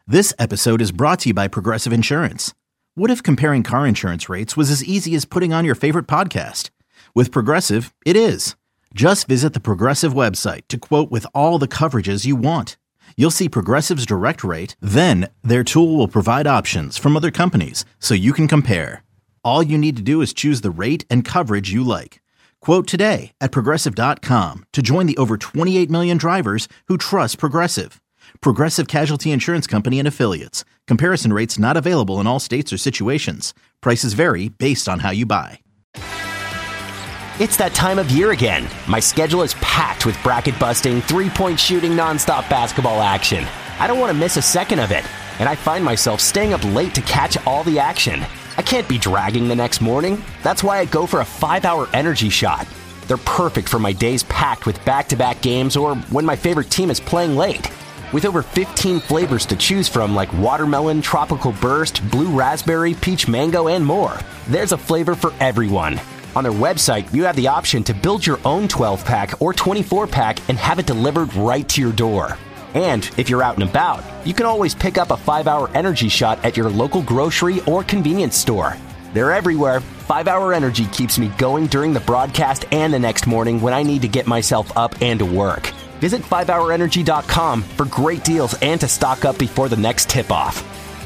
This episode is brought to you by Progressive Insurance. What if comparing car insurance rates was as easy as putting on your favorite podcast? With Progressive, it is. Just visit the Progressive website to quote with all the coverages you want. You'll see Progressive's direct rate, then their tool will provide options from other companies so you can compare. All you need to do is choose the rate and coverage you like. Quote today at Progressive.com to join the over 28 million drivers who trust Progressive. Progressive Casualty Insurance Company and Affiliates. Comparison rates not available in all states or situations. Prices vary based on how you buy. It's that time of year again. My schedule is packed with bracket-busting, three-point shooting, nonstop basketball action. I don't want to miss a second of it, and I find myself staying up late to catch all the action. I can't be dragging the next morning. That's why I go for a 5-hour energy shot. They're perfect for my days packed with back-to-back games or when my favorite team is playing late. With over 15 flavors to choose from like watermelon, tropical burst, blue raspberry, peach mango, and more, there's a flavor for everyone. On their website, you have the option to build your own 12-pack or 24-pack and have it delivered right to your door. And if you're out and about, you can always pick up a 5-hour energy shot at your local grocery or convenience store. They're everywhere. 5-hour energy keeps me going during the broadcast and the next morning when I need to get myself up and to work. Visit 5hourenergy.com for great deals and to stock up before the next tip-off.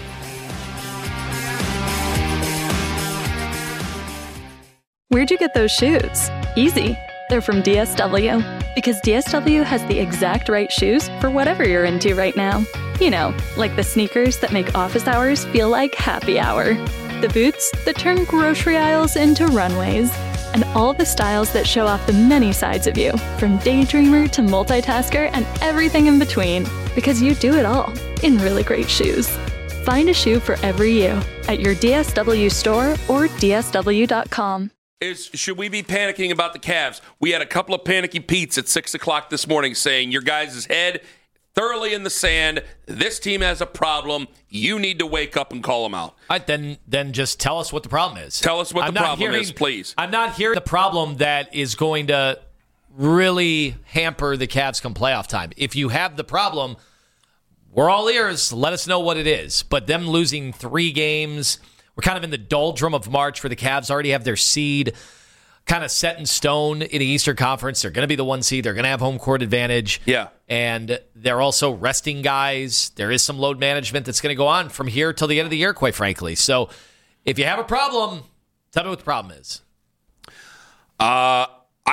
Where'd you get those shoes? Easy. They're from DSW. Because DSW has the exact right shoes for whatever you're into right now. You know, like the sneakers that make office hours feel like happy hour. The boots that turn grocery aisles into runways. And all the styles that show off the many sides of you, from daydreamer to multitasker and everything in between, because you do it all in really great shoes. Find a shoe for every you at your DSW store or DSW.com. Should we be panicking about the Cavs? We had a couple of panicky Pete's at 6 o'clock this morning saying your guys' head thoroughly in the sand. This team has a problem. You need to wake up and call them out. Then just tell us what the problem is. Tell us what the problem is, please. I'm not hearing the problem that is going to really hamper the Cavs come playoff time. If you have the problem, we're all ears. Let us know what it is. But them losing 3 games, we're kind of in the doldrum of March where the Cavs already have their seed kind of set in stone in the Eastern Conference. They're going to be the 1 seed. They're going to have home court advantage. Yeah. And they're also resting guys. There is some load management that's going to go on from here till the end of the year, quite frankly. So if you have a problem, tell me what the problem is. I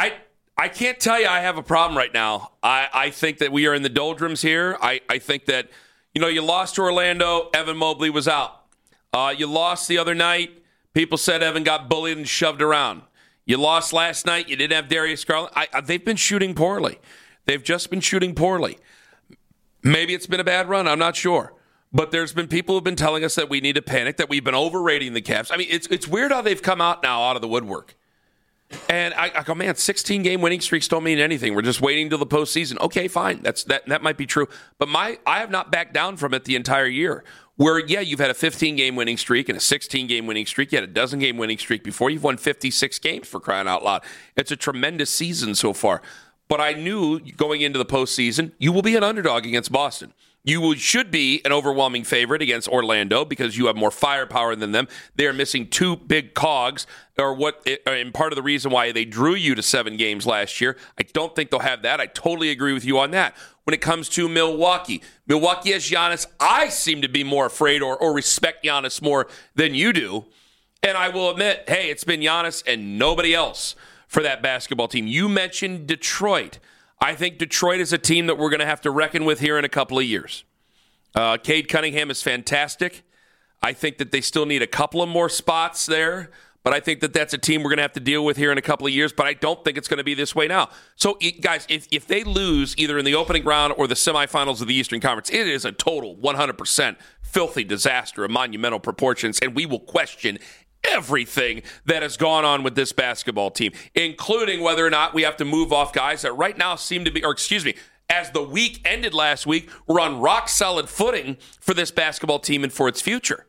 can't tell you I have a problem right now. I think that we are in the doldrums here. I think that, you lost to Orlando. Evan Mobley was out. You lost the other night. People said Evan got bullied and shoved around. You lost last night. You didn't have Darius Garland. They've been shooting poorly. They've just been shooting poorly. Maybe it's been a bad run. I'm not sure. But there's been people who have been telling us that we need to panic, that we've been overrating the Cavs. I mean, it's weird how they've come out now out of the woodwork. And I go, man, 16-game winning streaks don't mean anything. We're just waiting till the postseason. Okay, fine. That might be true. But I have not backed down from it the entire year. Where, yeah, you've had a 15-game winning streak and a 16-game winning streak. You had a dozen-game winning streak before. You've won 56 games, for crying out loud. It's a tremendous season so far. But I knew going into the postseason, you will be an underdog against Boston. You should be an overwhelming favorite against Orlando because you have more firepower than them. They are missing 2 big cogs, and part of the reason why they drew you to 7 games last year. I don't think they'll have that. I totally agree with you on that. When it comes to Milwaukee has Giannis. I seem to be more afraid or respect Giannis more than you do. And I will admit, hey, it's been Giannis and nobody else for that basketball team. You mentioned Detroit. I think Detroit is a team that we're going to have to reckon with here in a couple of years. Cade Cunningham is fantastic. I think that they still need a couple of more spots there. But I think that that's a team we're going to have to deal with here in a couple of years. But I don't think it's going to be this way now. So, guys, if they lose either in the opening round or the semifinals of the Eastern Conference, it is a total 100% filthy disaster of monumental proportions. And we will question everything that has gone on with this basketball team, including whether or not we have to move off guys that right now seem to be, as the week ended last week, we're on rock-solid footing for this basketball team and for its future.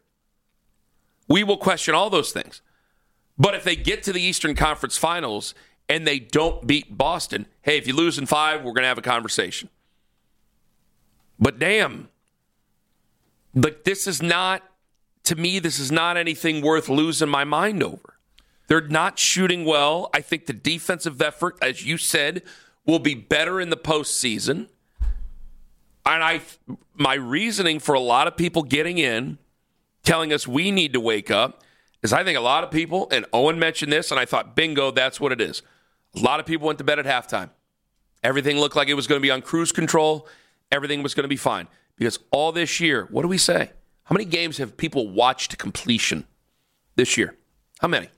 We will question all those things. But if they get to the Eastern Conference Finals and they don't beat Boston, hey, if you lose in 5, we're going to have a conversation. But damn, But this is not, to me, this is not anything worth losing my mind over. They're not shooting well. I think the defensive effort, as you said, will be better in the postseason. And my reasoning for a lot of people getting in, telling us we need to wake up, is I think a lot of people, and Owen mentioned this, and I thought, bingo, that's what it is. A lot of people went to bed at halftime. Everything looked like it was going to be on cruise control. Everything was going to be fine. Because all this year, what do we say? How many games have people watched to completion this year? How many?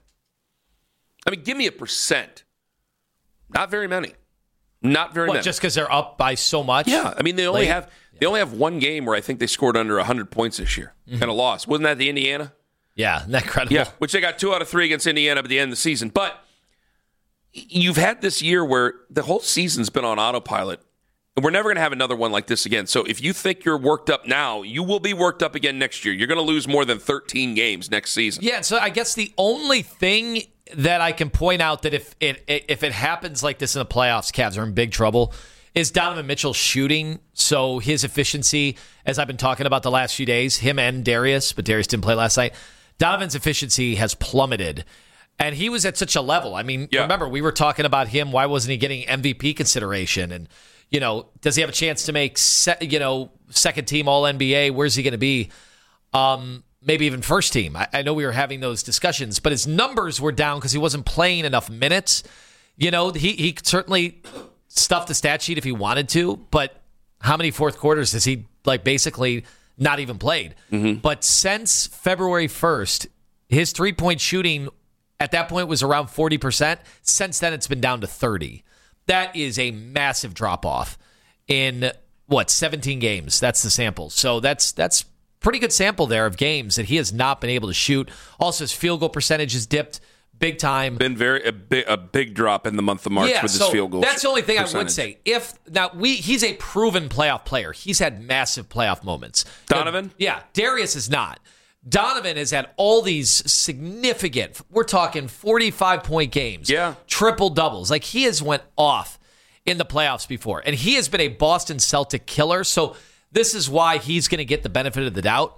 I mean, give me a percent. Not very many. Not very many. Just because they're up by so much? Yeah. I mean, they only have one game where I think they scored under 100 points this year and a loss. Wasn't that the Indiana? Yeah, isn't that incredible? Yeah, which they got 2 out of 3 against Indiana at the end of the season. But you've had this year where the whole season's been on autopilot. And we're never going to have another one like this again. So if you think you're worked up now, you will be worked up again next year. You're going to lose more than 13 games next season. Yeah, so I guess the only thing that I can point out that if it happens like this in the playoffs, Cavs are in big trouble, is Donovan Mitchell shooting. So his efficiency, as I've been talking about the last few days, him and Darius, but Darius didn't play last night, Donovan's efficiency has plummeted. And he was at such a level. I mean, Remember, we were talking about him. Why wasn't he getting MVP consideration? And does he have a chance to make, second team All-NBA? Where's he going to be? Maybe even first team. I know we were having those discussions, but his numbers were down because he wasn't playing enough minutes. He certainly stuffed the stat sheet if he wanted to, but how many fourth quarters has he basically not even played? Mm-hmm. But since February 1st, his three-point shooting at that point was around 40%. Since then, it's been down to 30%. That is a massive drop-off in, 17 games. That's the sample. So that's pretty good sample there of games that he has not been able to shoot. Also, his field goal percentage has dipped big time. Been a big drop in the month of March with his field goals. That's the only thing percentage. I would say. He's a proven playoff player. He's had massive playoff moments. Donovan? Darius is not. Donovan has had all these significant, we're talking 45-point games, triple-doubles. He has went off in the playoffs before, and he has been a Boston Celtic killer, so this is why he's going to get the benefit of the doubt.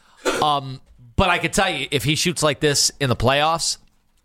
But I can tell you, if he shoots like this in the playoffs,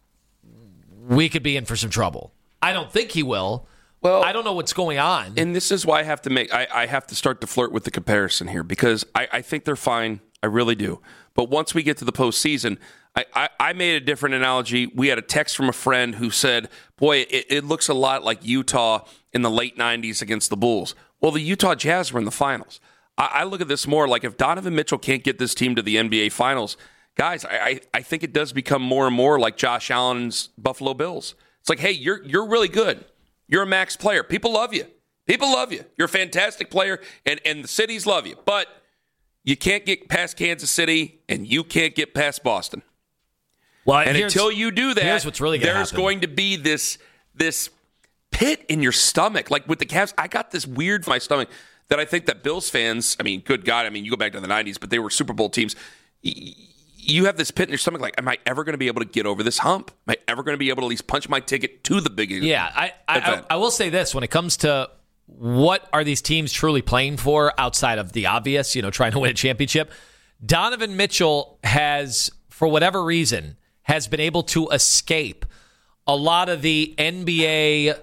we could be in for some trouble. I don't think he will. Well, I don't know what's going on. And this is why I have to I have to start to flirt with the comparison here, because I think they're fine. I really do. But once we get to the postseason, I made a different analogy. We had a text from a friend who said, boy, it looks a lot like Utah in the late 90s against the Bulls. Well, the Utah Jazz were in the finals. I look at this more like if Donovan Mitchell can't get this team to the NBA Finals, guys, I think it does become more and more like Josh Allen's Buffalo Bills. It's like, hey, you're really good. You're a max player. People love you. People love you. You're a fantastic player, and the cities love you. But you can't get past Kansas City, and you can't get past Boston. Well, and until you do that, here's what's really there's going to be this pit in your stomach. Like with the Cavs, I got this weird in my stomach that I think that Bills fans, good God, you go back to the 90s, but they were Super Bowl teams. You have this pit in your stomach like, am I ever going to be able to get over this hump? Am I ever going to be able to at least punch my ticket to the big event? Yeah, I will say this. When it comes to what are these teams truly playing for outside of the obvious, trying to win a championship, Donovan Mitchell has, for whatever reason, has been able to escape a lot of the NBA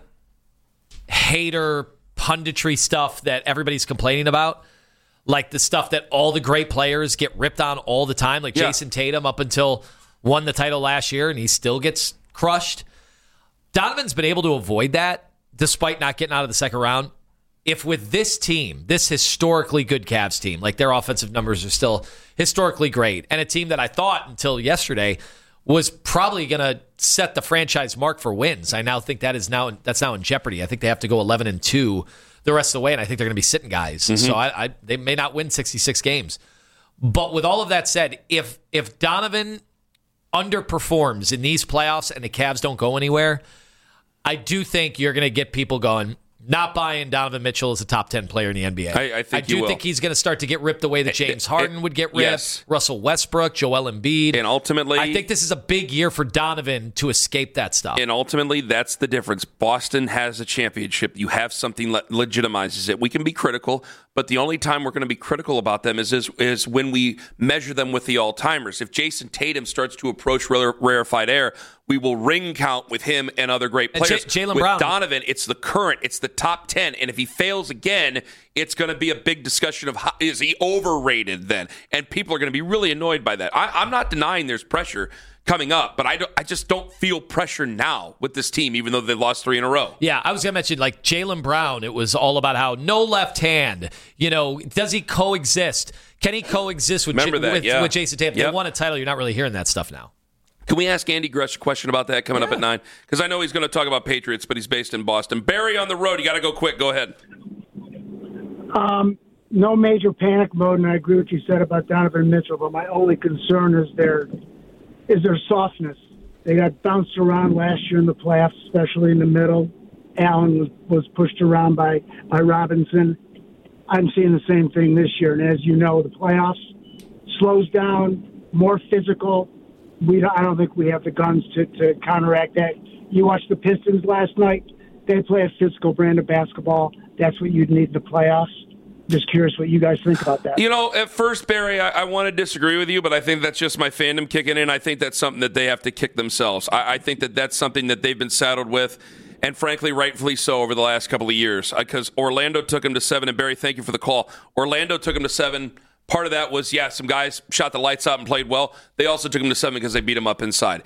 hater punditry stuff that everybody's complaining about. Like the stuff that all the great players get ripped on all the time, like Jason Tatum up until won the title last year, and he still gets crushed. Donovan's been able to avoid that despite not getting out of the second round. If with this team, this historically good Cavs team, their offensive numbers are still historically great, and a team that I thought until yesterday was probably going to set the franchise mark for wins, I now think that's now in jeopardy. I think they have to go 11-2 the rest of the way, and I think they're going to be sitting guys. Mm-hmm. So they may not win 66 games. But with all of that said, if Donovan underperforms in these playoffs and the Cavs don't go anywhere, I do think you're going to get people going, not buying Donovan Mitchell as a top 10 player in the NBA. I think he's going to start to get ripped the way that James Harden would get ripped, yes. Russell Westbrook, Joel Embiid. And ultimately, I think this is a big year for Donovan to escape that stuff. And ultimately, that's the difference. Boston has a championship. You have something that legitimizes it. We can be critical, but the only time we're going to be critical about them is when we measure them with the all-timers. If Jason Tatum starts to approach rarefied air, we will ring count with him and other great players. Jaylen with Brown. Donovan, it's the current, it's the top 10, and if he fails again, it's going to be a big discussion of how, is he overrated then? And people are going to be really annoyed by that. I'm not denying there's pressure coming up, but I just don't feel pressure now with this team, even though they've lost 3 in a row. Yeah, I was going to mention, like, Jaylen Brown, it was all about how no left hand. Does he coexist? Can he coexist with Jason Tatum? They won a title. You're not really hearing that stuff now. Can we ask Andy Gresh a question about that coming up at 9? Because I know he's going to talk about Patriots, but he's based in Boston. Barry on the road. You got to go quick. Go ahead. No major panic mode, and I agree with what you said about Donovan Mitchell, but my only concern is their softness. They got bounced around last year in the playoffs, especially in the middle. Allen was pushed around by Robinson. I'm seeing the same thing this year, and as you know, the playoffs slows down, more physical. I don't think we have the guns to counteract that. You watched the Pistons last night. They play a physical brand of basketball. That's what you'd need in the playoffs. Just curious what you guys think about that. At first, Barry, I want to disagree with you, but I think that's just my fandom kicking in. I think that's something that they have to kick themselves. I think that's something that they've been saddled with, and frankly, rightfully so over the last couple of years, because Orlando took them to 7, and Barry, thank you for the call. Orlando took them to 7. Part of that was, some guys shot the lights out and played well. They also took them to 7 because they beat them up inside.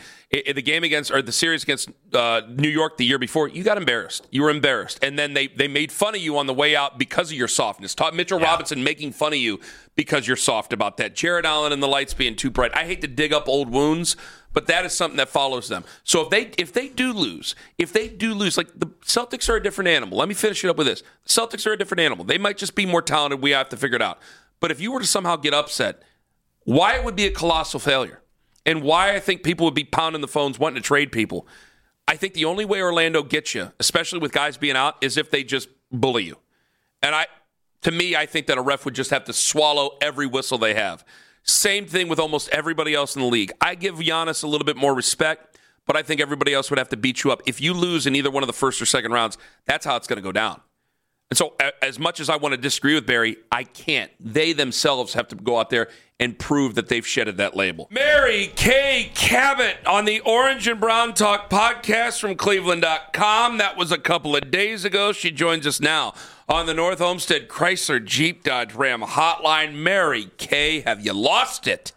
The series against New York the year before, you got embarrassed. You were embarrassed. And then they made fun of you on the way out because of your softness. Mitchell Robinson making fun of you because you're soft about that. Jared Allen and the lights being too bright. I hate to dig up old wounds, but that is something that follows them. So if they do lose, like the Celtics are a different animal. Let me finish it up with this. The Celtics are a different animal. They might just be more talented. We have to figure it out. But if you were to somehow get upset, why it would be a colossal failure and why I think people would be pounding the phones wanting to trade people, I think the only way Orlando gets you, especially with guys being out, is if they just bully you. And I think that a ref would just have to swallow every whistle they have. Same thing with almost everybody else in the league. I give Giannis a little bit more respect, but I think everybody else would have to beat you up. If you lose in either one of the first or second rounds, that's how it's going to go down. And so as much as I want to disagree with Barry, I can't. They themselves have to go out there and prove that they've shedded that label. Mary Kay Cabot on the Orange and Brown Talk podcast from Cleveland.com. That was a couple of days ago. She joins us now on the North Olmsted Chrysler Jeep Dodge Ram hotline. Mary Kay, have you lost it?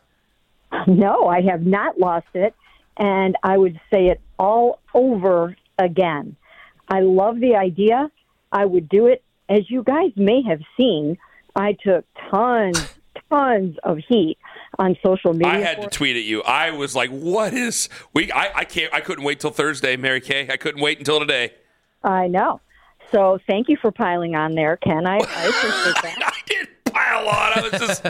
No, I have not lost it. And I would say it all over again. I love the idea. I would do it. As you guys may have seen, I took tons of heat on social media. I had to tweet at you. I was like, what is I couldn't wait till Thursday, Mary Kay. I couldn't wait until today. I know. So thank you for piling on there, Ken. I appreciate that. I didn't pile on. I was just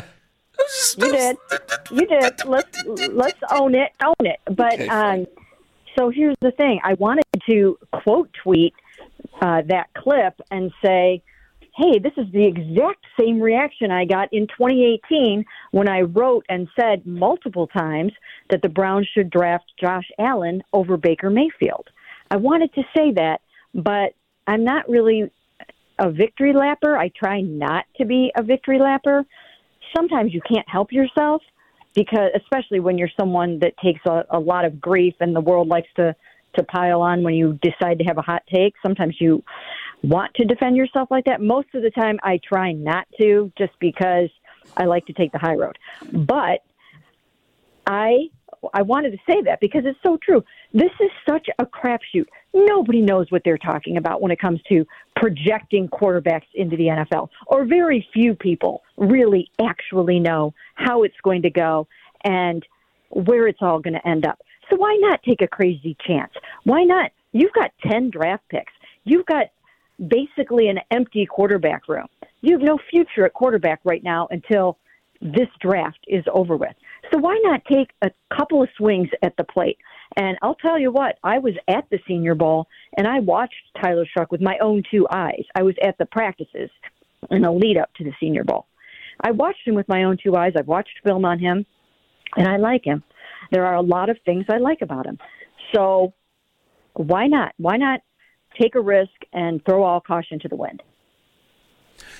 You did. Let's own it. But okay, so here's the thing. I wanted to quote tweet that clip and say, hey, this is the exact same reaction I got in 2018 when I wrote and said multiple times that the Browns should draft Josh Allen over Baker Mayfield. I wanted to say that, but I'm not really a victory lapper. I try not to be a victory lapper. Sometimes you can't help yourself, because especially when you're someone that takes a lot of grief and the world likes to pile on when you decide to have a hot take. Sometimes you want to defend yourself like that. Most of the time I try not to, just because I like to take the high road. But I wanted to say that because it's so true. This is such a crapshoot. Nobody knows what they're talking about when it comes to projecting quarterbacks into the NFL, or very few people really actually know how it's going to go and where it's all going to end up. So why not take a crazy chance? Why not? You've got 10 draft picks. You've got basically an empty quarterback room. You have no future at quarterback right now until this draft is over with. So why not take a couple of swings at the plate? And I'll tell you what, I was at the Senior Bowl, and I watched Tyler Shough with my own two eyes. I was at the practices in the lead up to the Senior Bowl. I watched him with my own two eyes. I've watched film on him, and I like him. There are a lot of things I like about him. So why not? Why not take a risk and throw all caution to the wind?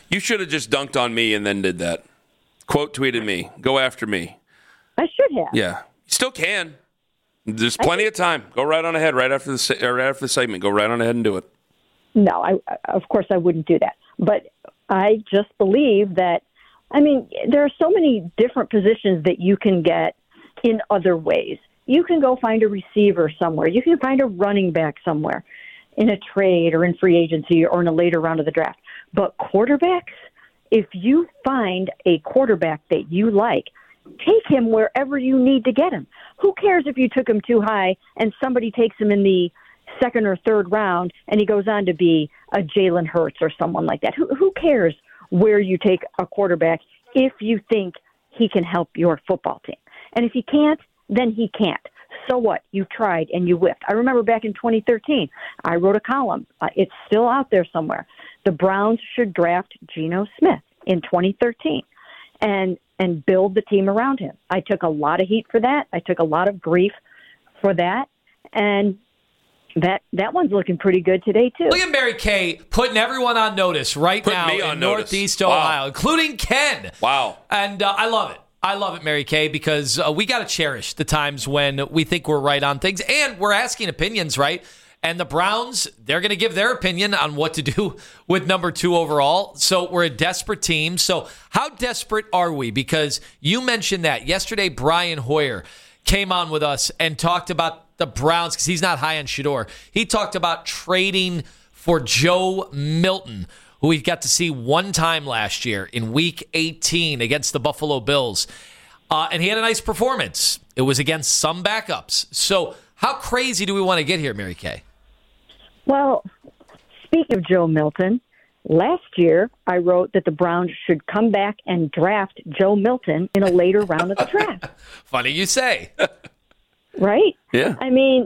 You should have just dunked on me and then did that. Quote tweeted me. Go after me. I should have. Yeah. You still can. There's plenty of time. Go right on ahead. Right after the segment. Go right on ahead and do it. No, of course I wouldn't do that. But I just believe that, there are so many different positions that you can get in other ways. You can go find a receiver somewhere. You can find a running back somewhere in a trade or in free agency or in a later round of the draft. But quarterbacks, if you find a quarterback that you like, take him wherever you need to get him. Who cares if you took him too high and somebody takes him in the second or third round and he goes on to be a Jalen Hurts or someone like that? Who cares where you take a quarterback if you think he can help your football team? And if he can't, then he can't. So what? You tried and you whiffed. I remember back in 2013, I wrote a column. It's still out there somewhere. The Browns should draft Geno Smith in 2013 and build the team around him. I took a lot of heat for that. I took a lot of grief for that. And that one's looking pretty good today, too. Look at Mary Kay putting everyone on notice now in Northeast Ohio, including Ken. Wow. And I love it. I love it, Mary Kay, because we got to cherish the times when we think we're right on things. And we're asking opinions, right? And the Browns, they're going to give their opinion on what to do with number 2 overall. So we're a desperate team. So how desperate are we? Because you mentioned that. Yesterday, Brian Hoyer came on with us and talked about the Browns, because he's not high on Shedeur. He talked about trading for Joe Milton, who we got to see one time last year in Week 18 against the Buffalo Bills. And he had a nice performance. It was against some backups. So how crazy do we want to get here, Mary Kay? Well, speaking of Joe Milton, last year I wrote that the Browns should come back and draft Joe Milton in a later round of the draft. Funny you say. Right? Yeah.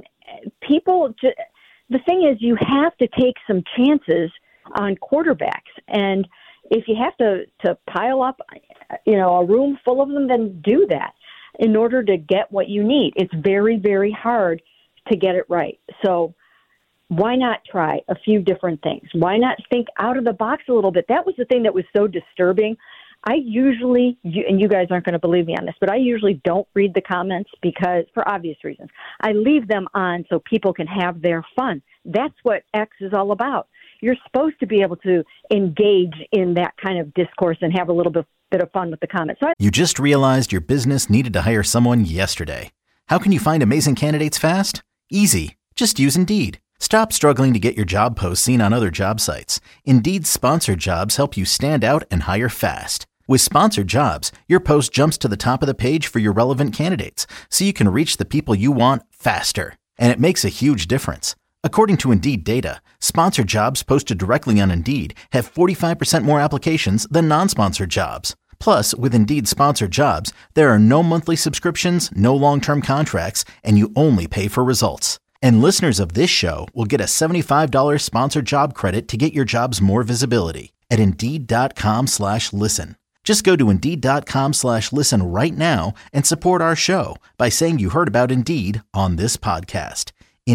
People, the thing is, you have to take some chances on quarterbacks. And if you have to pile up, a room full of them, then do that in order to get what you need. It's very, very hard to get it right. So why not try a few different things? Why not think out of the box a little bit? That was the thing that was so disturbing. I usually, and you guys aren't going to believe me on this, but I usually don't read the comments because, for obvious reasons, I leave them on so people can have their fun. That's what X is all about. You're supposed to be able to engage in that kind of discourse and have a little bit of fun with the comments. You just realized your business needed to hire someone yesterday. How can you find amazing candidates fast? Easy. Just use Indeed. Stop struggling to get your job posts seen on other job sites. Indeed's sponsored jobs help you stand out and hire fast. With sponsored jobs, your post jumps to the top of the page for your relevant candidates, so you can reach the people you want faster. And it makes a huge difference. According to Indeed data, sponsored jobs posted directly on Indeed have 45% more applications than non-sponsored jobs. Plus, with Indeed sponsored jobs, there are no monthly subscriptions, no long-term contracts, and you only pay for results. And listeners of this show will get a $75 sponsored job credit to get your jobs more visibility at Indeed.com/listen. Just go to Indeed.com/listen right now and support our show by saying you heard about Indeed on this podcast.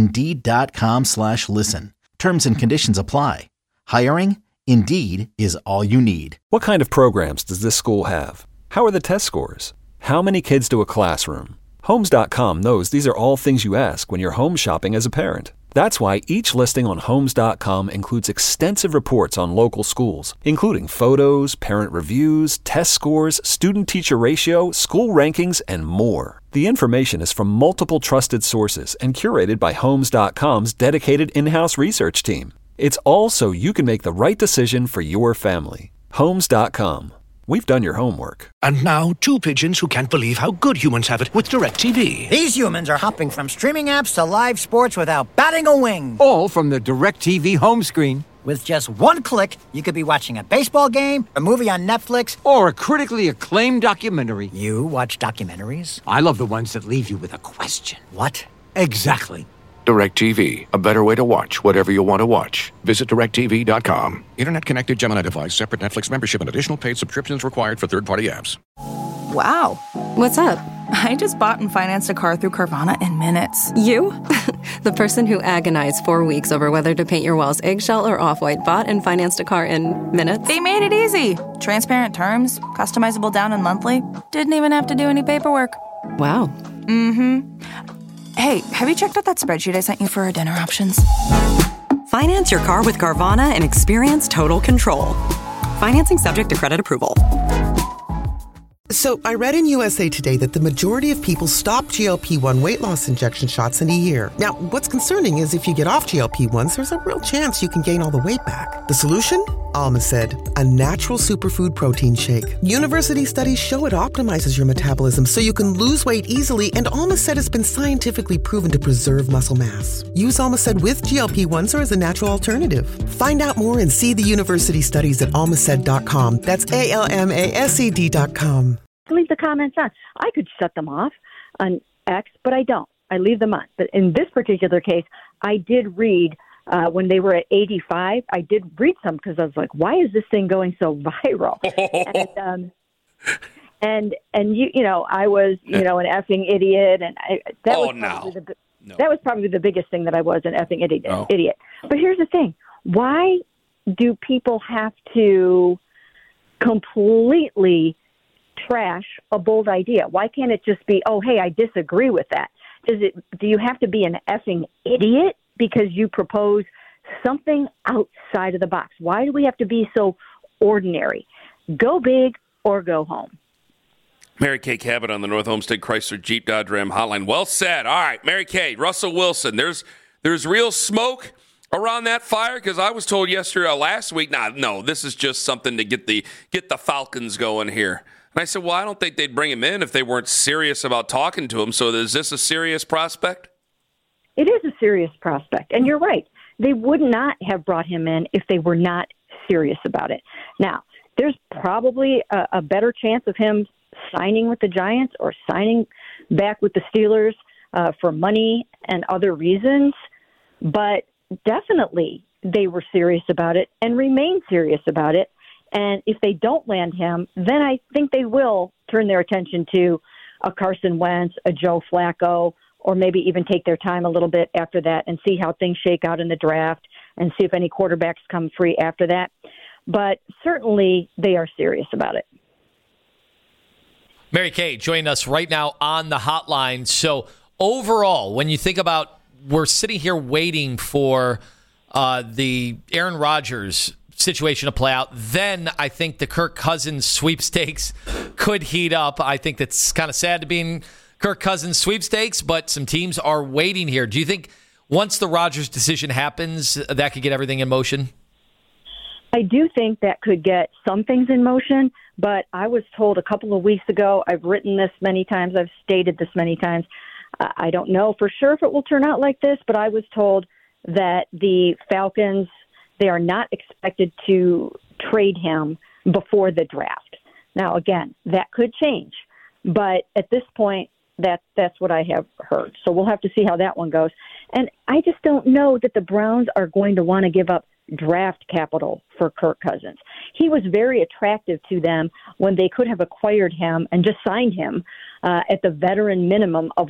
Indeed.com/listen. Terms and conditions apply. Hiring? Indeed is all you need. What kind of programs does this school have? How are the test scores? How many kids do a classroom? Homes.com knows these are all things you ask when you're home shopping as a parent. That's why each listing on Homes.com includes extensive reports on local schools, including photos, parent reviews, test scores, student-teacher ratio, school rankings, and more. The information is from multiple trusted sources and curated by Homes.com's dedicated in-house research team. It's all so you can make the right decision for your family. Homes.com. We've done your homework. And now, two pigeons who can't believe how good humans have it with DirecTV. These humans are hopping from streaming apps to live sports without batting a wing. All from the DirecTV home screen. With just one click, you could be watching a baseball game, a movie on Netflix, or a critically acclaimed documentary. You watch documentaries? I love the ones that leave you with a question. What? Exactly. DirecTV, a better way to watch whatever you want to watch. Visit DirecTV.com. Internet-connected Gemini device, separate Netflix membership, and additional paid subscriptions required for third-party apps. Wow. What's up? I just bought and financed a car through Carvana in minutes. You? The person who agonized 4 weeks over whether to paint your walls eggshell or off-white bought and financed a car in minutes? They made it easy. Transparent terms, customizable down and monthly. Didn't even have to do any paperwork. Wow. Mm-hmm. Hey, have you checked out that spreadsheet I sent you for our dinner options? Finance your car with Carvana and experience total control. Financing subject to credit approval. So, I read in USA Today that the majority of people stop GLP-1 weight loss injection shots in a year. Now, what's concerning is if you get off GLP-1s, there's a real chance you can gain all the weight back. The solution? Almacid, a natural superfood protein shake. University studies show it optimizes your metabolism so you can lose weight easily, and Almacid has been scientifically proven to preserve muscle mass. Use Almacid with GLP-1s or as a natural alternative. Find out more and see the university studies at almacid.com. That's ALMASED.com. Leave the comments on. I could shut them off on X, but I don't. I leave them on. But in this particular case, I did read when they were at 85. I did read some because I was like, "Why is this thing going so viral?" and you know, I was an effing idiot, and that was probably the biggest thing that I was, an effing idiot. But here's the thing: why do people have to completely trash a bold idea? Why can't it just be, oh, hey, I disagree with that? Do you have to be an effing idiot because you propose something outside of the box? Why do we have to be so ordinary? Go big or go home. Mary Kay Cabot on the North Homestead Chrysler Jeep Dodge Ram hotline. Well said. All right, Mary Kay, Russell Wilson. There's real smoke around that fire, because I was told last week, no, this is just something to get the Falcons going here. And I said, well, I don't think they'd bring him in if they weren't serious about talking to him. So is this a serious prospect? It is a serious prospect. And you're right. They would not have brought him in if they were not serious about it. Now, there's probably a better chance of him signing with the Giants or signing back with the Steelers for money and other reasons. But definitely they were serious about it and remain serious about it. And if they don't land him, then I think they will turn their attention to a Carson Wentz, a Joe Flacco, or maybe even take their time a little bit after that and see how things shake out in the draft and see if any quarterbacks come free after that. But certainly they are serious about it. Mary Kay joining us right now on the hotline. So overall, when you think about, we're sitting here waiting for the Aaron Rodgers situation to play out, then I think the Kirk Cousins sweepstakes could heat up. I think that's kind of sad to be in Kirk Cousins sweepstakes, but some teams are waiting here. Do you think once the Rodgers decision happens, that could get everything in motion? I do think that could get some things in motion, but I was told a couple of weeks ago, I've written this many times, I've stated this many times, I don't know for sure if it will turn out like this, but I was told that the Falcons, they are not expected to trade him before the draft. Now, again, that could change, but at this point, that's what I have heard. So we'll have to see how that one goes. And I just don't know that the Browns are going to want to give up draft capital for Kirk Cousins. He was very attractive to them when they could have acquired him and just signed him at the veteran minimum of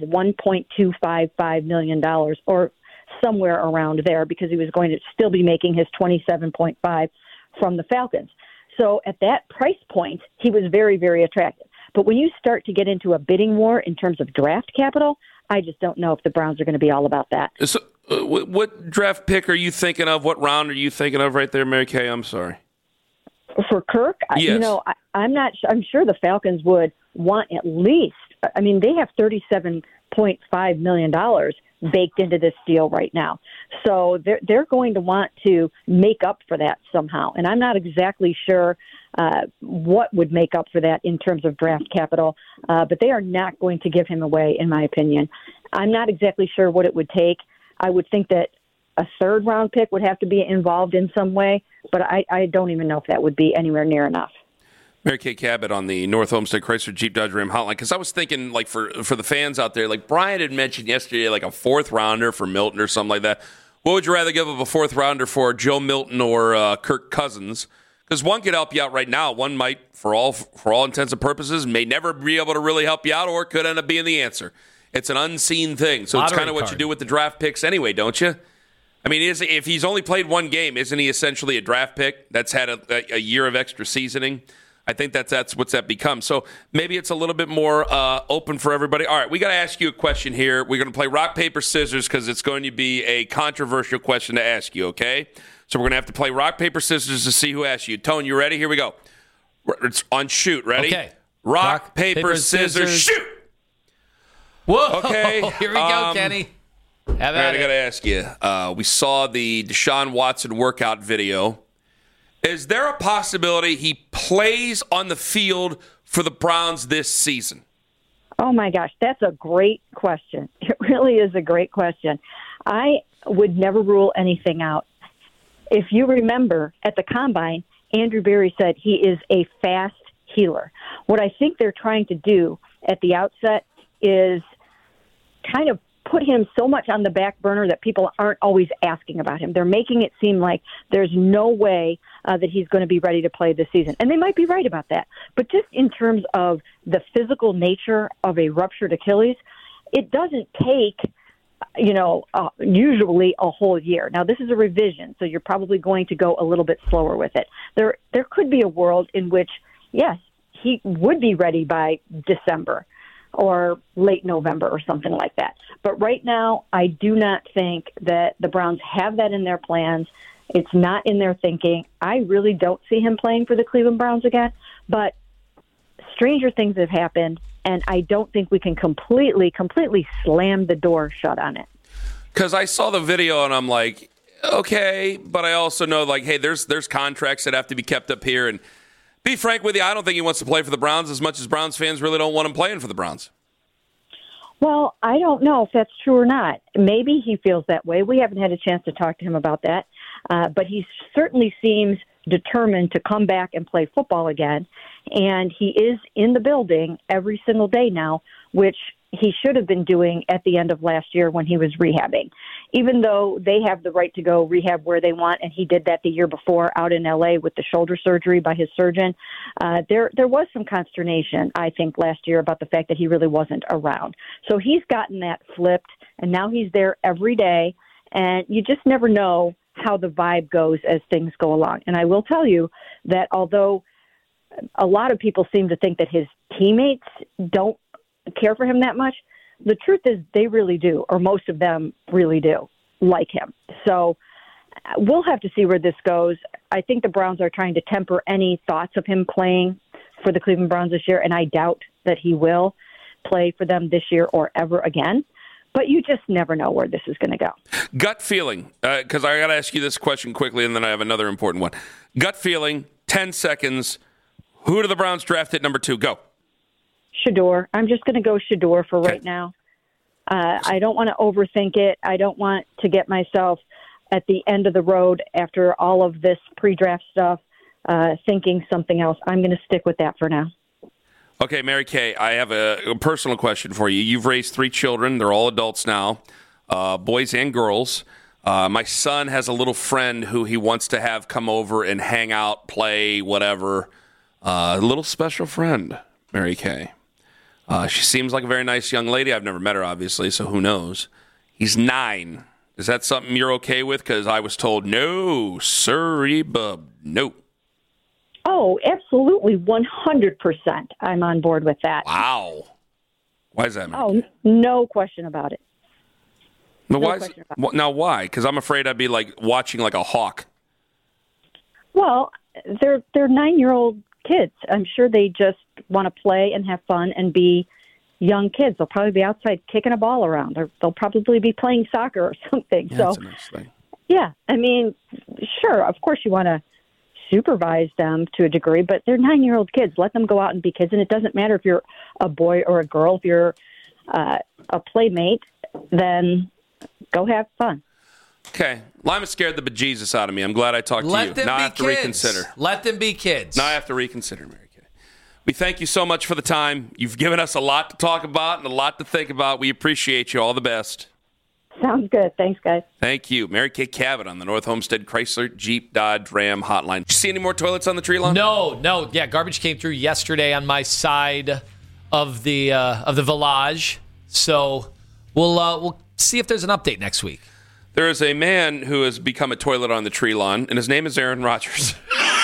$1.255 million or somewhere around there, because he was going to still be making his $27.5 from the Falcons. So at that price point, he was very, very attractive. But when you start to get into a bidding war in terms of draft capital, I just don't know if the Browns are going to be all about that. So, what draft pick are you thinking of? What round are you thinking of right there, Mary Kay? I'm sorry. For Kirk, yes. I'm not. I'm sure the Falcons would want at least. I mean, they have $37.5 million baked into this deal right now, so they're going to want to make up for that somehow. And I'm not exactly sure what would make up for that in terms of draft capital, but they are not going to give him away, in my opinion. I'm not exactly sure what it would take. I would think that a third-round pick would have to be involved in some way, but I don't even know if that would be anywhere near enough. Mary Kay Cabot on the North Homestead Chrysler Jeep Dodge Ram hotline, because I was thinking, like, for the fans out there, like Brian had mentioned yesterday, like a fourth-rounder for Milton or something like that. What would you rather give up a fourth-rounder for, Joe Milton or Kirk Cousins? Because one could help you out right now. One might, for all intents and purposes, may never be able to really help you out, or could end up being the answer. It's an unseen thing. So it's kind of what you do with the draft picks anyway, don't you? I mean, if he's only played one game, isn't he essentially a draft pick that's had a year of extra seasoning? I think that's what's that become. So maybe it's a little bit more open for everybody. All right, we got to ask you a question here. We're going to play rock, paper, scissors because it's going to be a controversial question to ask you, okay? So we're going to have to play rock, paper, scissors to see who asks you. Tone, you ready? Here we go. It's on shoot. Ready? Okay. Rock, paper, scissors, shoot! Whoa! Okay. Here we go, Kenny. All right, I got to ask you. We saw the Deshaun Watson workout video. Is there a possibility he plays on the field for the Browns this season? Oh, my gosh. That's a great question. It really is a great question. I would never rule anything out. If you remember, at the Combine, Andrew Berry said he is a fast healer. What I think they're trying to do at the outset is kind of put him so much on the back burner that people aren't always asking about him. They're making it seem like there's no way that he's going to be ready to play this season. And they might be right about that. But just in terms of the physical nature of a ruptured Achilles, it doesn't take, usually a whole year. Now, this is a revision, so you're probably going to go a little bit slower with it. There could be a world in which, yes, he would be ready by December or late November or something like that. But right now, I do not think that the Browns have that in their plans. It's not in their thinking. I really don't see him playing for the Cleveland Browns again, but stranger things have happened, and I don't think we can completely slam the door shut on it. Because I saw the video, and I'm like, okay, but I also know, like, hey, there's contracts that have to be kept up here, and be frank with you, I don't think he wants to play for the Browns as much as Browns fans really don't want him playing for the Browns. Well, I don't know if that's true or not. Maybe he feels that way. We haven't had a chance to talk to him about that. But he certainly seems determined to come back and play football again. And he is in the building every single day now, which he should have been doing at the end of last year when he was rehabbing. Even though they have the right to go rehab where they want, and he did that the year before out in L.A. with the shoulder surgery by his surgeon, there was some consternation, I think, last year about the fact that he really wasn't around. So he's gotten that flipped, and now he's there every day, and you just never know how the vibe goes as things go along. And I will tell you that although a lot of people seem to think that his teammates don't care for him that much, the truth is they really do, or most of them really do like him. So we'll have to see where this goes. I think the Browns are trying to temper any thoughts of him playing for the Cleveland Browns this year, and I doubt that he will play for them this year or ever again. But you just never know where this is going to go. Gut feeling, because I got to ask you this question quickly, and then I have another important one. Gut feeling, 10 seconds. Who do the Browns draft at number 2? Go. Shador. I'm just going to go Shador for right now. I don't want to overthink it. I don't want to get myself at the end of the road after all of this pre-draft stuff thinking something else. I'm going to stick with that for now. Okay, Mary Kay, I have a personal question for you. You've raised 3 children. They're all adults now, boys and girls. My son has a little friend who he wants to have come over and hang out, play, whatever. A little special friend, Mary Kay. She seems like a very nice young lady. I've never met her, obviously, so who knows. He's 9. Is that something you're okay with? Because I was told, no, sorry, bub, no. Oh, absolutely, 100%. I'm on board with that. Wow. Why is that, Mary? Oh, no question about it. Now, why? Because I'm afraid I'd be like watching like a hawk. Well, they're 9-year-old kids. I'm sure they just want to play and have fun and be young kids. They'll probably be outside kicking a ball around, or they'll probably be playing soccer or something. Yeah, so, that's a nice thing. Yeah, I mean, sure, of course you want to supervise them to a degree, but they're 9-year-old kids. Let them go out and be kids, and it doesn't matter if you're a boy or a girl. If you're a playmate, then go have fun. Okay. Lima scared the bejesus out of me. I'm glad I talked to you. Now I have to reconsider. Let them be kids. Now I have to reconsider, Mary Kay. We thank you so much for the time. You've given us a lot to talk about and a lot to think about. We appreciate you. All the best. Sounds good. Thanks, guys. Thank you. Mary Kay Cabot on the North Homestead Chrysler Jeep Dodge Ram hotline. Did you see any more toilets on the tree line? No. Yeah, garbage came through yesterday on my side of the village. So we'll see if there's an update next week. There is a man who has become a toilet on the tree lawn, and his name is Aaron Rodgers.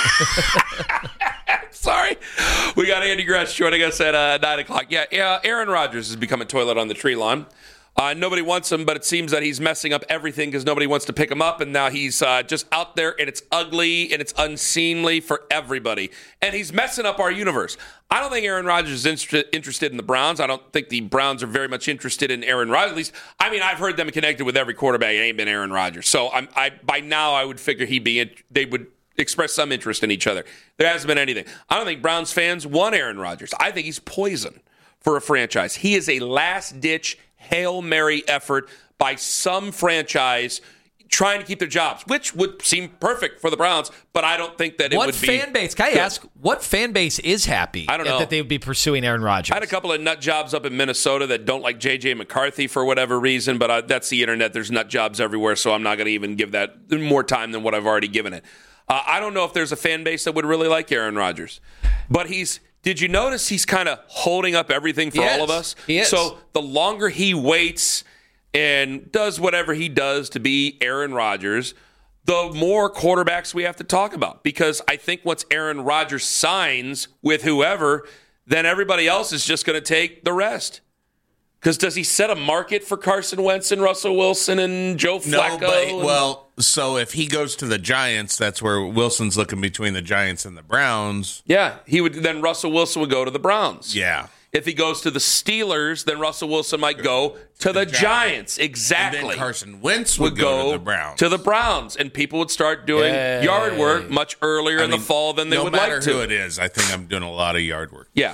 Sorry. We got Andy Gretsch joining us at 9 o'clock. Yeah, Aaron Rodgers has become a toilet on the tree lawn. Nobody wants him, but it seems that he's messing up everything because nobody wants to pick him up, and now he's just out there, and it's ugly, and it's unseemly for everybody. And he's messing up our universe. I don't think Aaron Rodgers is interested in the Browns. I don't think the Browns are very much interested in Aaron Rodgers. At least, I mean, I've heard them connected with every quarterback. It ain't been Aaron Rodgers. So by now, I would figure they would express some interest in each other. There hasn't been anything. I don't think Browns fans want Aaron Rodgers. I think he's poison for a franchise. He is a last-ditch Hail Mary effort by some franchise trying to keep their jobs, which would seem perfect for the Browns, but I don't think that it would be. What fan base? Can I ask, what fan base is happy I don't know. that they would be pursuing Aaron Rodgers? I had a couple of nut jobs up in Minnesota that don't like J.J. McCarthy for whatever reason, but that's the internet. There's nut jobs everywhere, so I'm not going to even give that more time than what I've already given it. I don't know if there's a fan base that would really like Aaron Rodgers, but did you notice he's kind of holding up everything for all of us? He is. So the longer he waits and does whatever he does to be Aaron Rodgers, the more quarterbacks we have to talk about. Because I think once Aaron Rodgers signs with whoever, then everybody else is just going to take the rest. Because does he set a market for Carson Wentz and Russell Wilson and Joe Flacco? No, so if he goes to the Giants, that's where Wilson's looking between the Giants and the Browns. Yeah, then Russell Wilson would go to the Browns. Yeah. If he goes to the Steelers, then Russell Wilson might go to the Giants. Exactly. And then Carson Wentz would go to the Browns. To the Browns, and people would start doing yard work much earlier in the fall than they would like to. No matter who it is, I think I'm doing a lot of yard work. Yeah.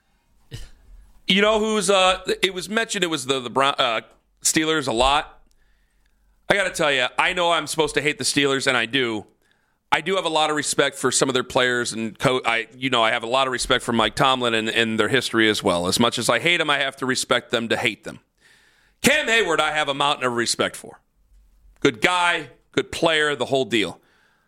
You know who's? It was mentioned it was the Steelers a lot. I got to tell you, I know I'm supposed to hate the Steelers, and I do. I do have a lot of respect for some of their players, and I have a lot of respect for Mike Tomlin and their history as well. As much as I hate them, I have to respect them to hate them. Cam Hayward, I have a mountain of respect for. Good guy, good player, the whole deal.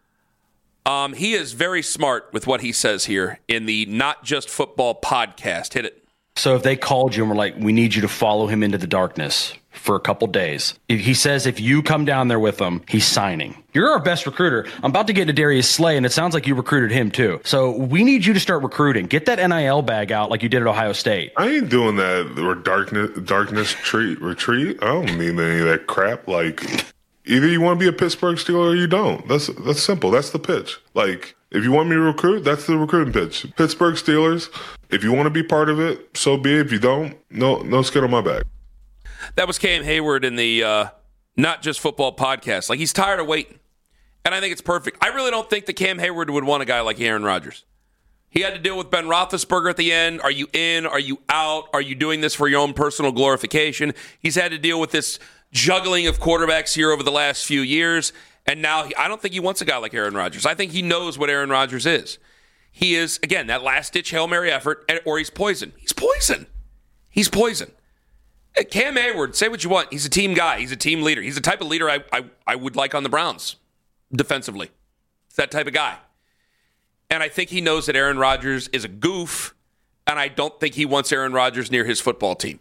He is very smart with what he says here in the Not Just Football podcast. Hit it. So if they called you and were like, we need you to follow him into the darkness for a couple days. He says if you come down there with him, he's signing. You're our best recruiter. I'm about to get to Darius Slay, and it sounds like you recruited him too. So we need you to start recruiting. Get that NIL bag out like you did at Ohio State. I ain't doing that or darkness retreat. I don't need any of that crap. Like, either you want to be a Pittsburgh Steeler or you don't. That's simple. That's the pitch. Like, if you want me to recruit, that's the recruiting pitch. Pittsburgh Steelers, if you want to be part of it, so be it. If you don't, no skin on my back. That was Cam Hayward in the Not Just Football podcast. Like, he's tired of waiting. And I think it's perfect. I really don't think that Cam Hayward would want a guy like Aaron Rodgers. He had to deal with Ben Roethlisberger at the end. Are you in? Are you out? Are you doing this for your own personal glorification? He's had to deal with this juggling of quarterbacks here over the last few years. And now I don't think he wants a guy like Aaron Rodgers. I think he knows what Aaron Rodgers is. He is, again, that last-ditch Hail Mary effort, or he's poison. He's poison. He's poison. Cam Hayward, say what you want. He's a team guy. He's a team leader. He's the type of leader I would like on the Browns defensively. It's that type of guy. And I think he knows that Aaron Rodgers is a goof, and I don't think he wants Aaron Rodgers near his football team.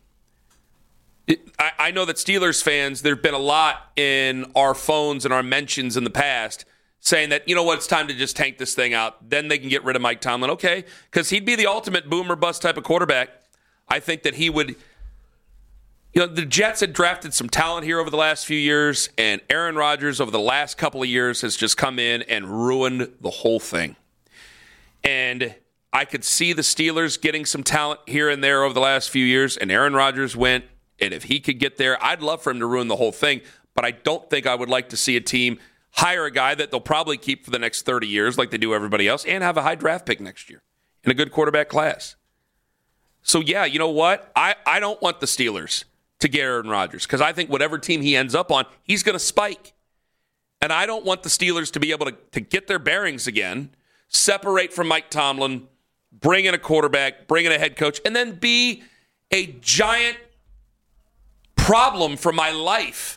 I know that Steelers fans, there have been a lot in our phones and our mentions in the past saying that, you know what, it's time to just tank this thing out. Then they can get rid of Mike Tomlin. Okay, because he'd be the ultimate boom or bust type of quarterback. I think that he would, the Jets had drafted some talent here over the last few years, and Aaron Rodgers over the last couple of years has just come in and ruined the whole thing. And I could see the Steelers getting some talent here and there over the last few years, and Aaron Rodgers went. And if he could get there, I'd love for him to ruin the whole thing. But I don't think I would like to see a team hire a guy that they'll probably keep for the next 30 years like they do everybody else and have a high draft pick next year in a good quarterback class. So, yeah, you know what? I don't want the Steelers to get Aaron Rodgers because I think whatever team he ends up on, he's going to spike. And I don't want the Steelers to be able to get their bearings again, separate from Mike Tomlin, bring in a quarterback, bring in a head coach, and then be a giant problem for my life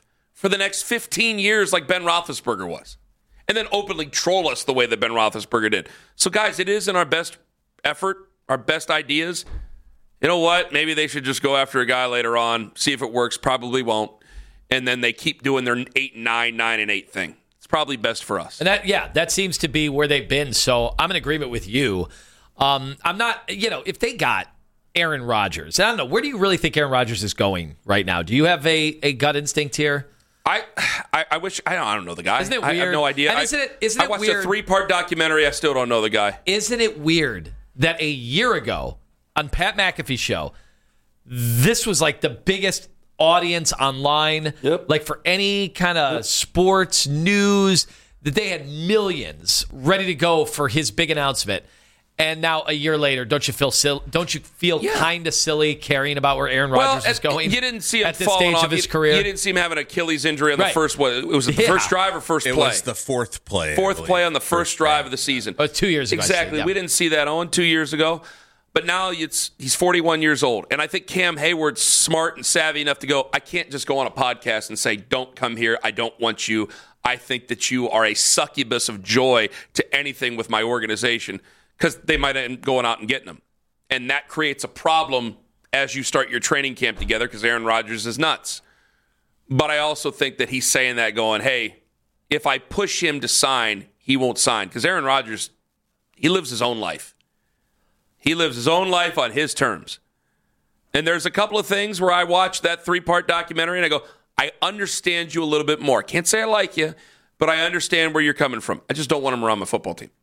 for the next 15 years like Ben Roethlisberger was, and then openly troll us the way that Ben Roethlisberger did. So, guys, it is in our best effort, our best ideas. You know what? Maybe they should just go after a guy later on, see if it works. Probably won't. And then they keep doing their 8-9, 9-8 thing. It's probably best for us. And that seems to be where they've been. So I'm in agreement with you. I'm not, if they got Aaron Rodgers, I don't know, where do you really think Aaron Rodgers is going right now? Do you have a gut instinct here? I wish, I don't know the guy. Isn't it weird? I have no idea. And isn't it I watched weird? a 3-part documentary. I still don't know the guy. Isn't it weird that a year ago on Pat McAfee's show, this was like the biggest audience online, like for any kind of sports news, that they had millions ready to go for his big announcement. And now a year later, don't you feel kind of silly caring about where Aaron Rodgers is going? You didn't see him at this falling stage off of his career. You didn't see him have an Achilles injury on the first one. It was the first drive or first play? It was the fourth play. Fourth play on the first drive of the season. 2 years ago. Exactly. We didn't see that, Owen, 2 years ago. But now he's 41 years old. And I think Cam Hayward's smart and savvy enough to go, I can't just go on a podcast and say, don't come here. I don't want you. I think that you are a succubus of joy to anything with my organization, because they might end up going out and getting them. And that creates a problem as you start your training camp together, because Aaron Rodgers is nuts. But I also think that he's saying that going, hey, if I push him to sign, he won't sign. Because Aaron Rodgers, he lives his own life. He lives his own life on his terms. And there's a couple of things where I watched that 3-part documentary and I go, I understand you a little bit more. Can't say I like you, but I understand where you're coming from. I just don't want him around my football team.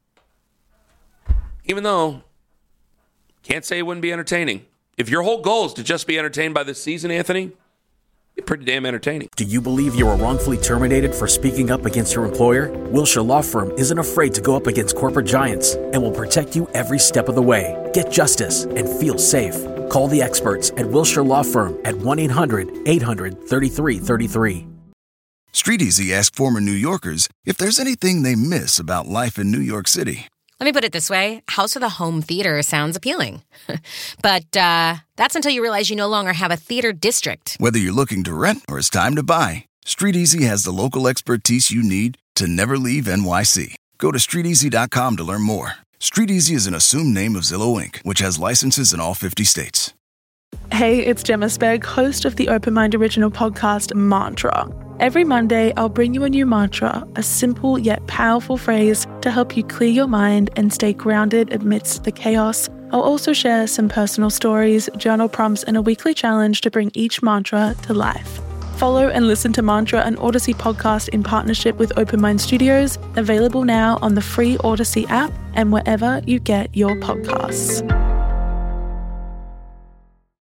Even though, can't say it wouldn't be entertaining. If your whole goal is to just be entertained by this season, Anthony, it's pretty damn entertaining. Do you believe you were wrongfully terminated for speaking up against your employer? Wilshire Law Firm isn't afraid to go up against corporate giants and will protect you every step of the way. Get justice and feel safe. Call the experts at Wilshire Law Firm at 1-800-800-3333. StreetEasy asked former New Yorkers if there's anything they miss about life in New York City. Let me put it this way. House of the Home Theater sounds appealing. But that's until you realize you no longer have a theater district. Whether you're looking to rent or it's time to buy, StreetEasy has the local expertise you need to never leave NYC. Go to StreetEasy.com to learn more. StreetEasy is an assumed name of Zillow Inc., which has licenses in all 50 states. Hey, it's Gemma Spegg, host of the Open Mind original podcast, Mantra. Every Monday, I'll bring you a new mantra, a simple yet powerful phrase to help you clear your mind and stay grounded amidst the chaos. I'll also share some personal stories, journal prompts, and a weekly challenge to bring each mantra to life. Follow and listen to Mantra, an Odyssey podcast in partnership with Open Mind Studios, available now on the free Odyssey app and wherever you get your podcasts.